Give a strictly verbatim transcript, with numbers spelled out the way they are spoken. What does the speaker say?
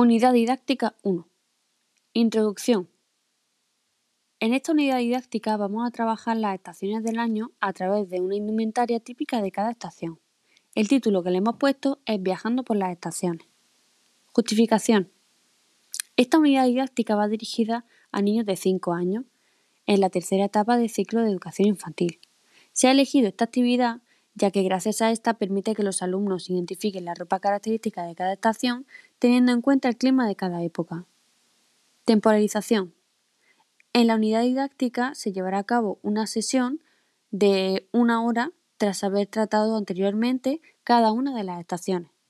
Unidad didáctica uno. Introducción. En esta unidad didáctica vamos a trabajar las estaciones del año a través de una indumentaria típica de cada estación. El título que le hemos puesto es Viajando por las estaciones. Justificación. Esta unidad didáctica va dirigida a niños de cinco años, en la tercera etapa del ciclo de educación infantil. Se ha elegido esta actividad ya que gracias a esta permite que los alumnos identifiquen la ropa característica de cada estación teniendo en cuenta el clima de cada época. Temporalización. En la unidad didáctica se llevará a cabo una sesión de una hora tras haber tratado anteriormente cada una de las estaciones.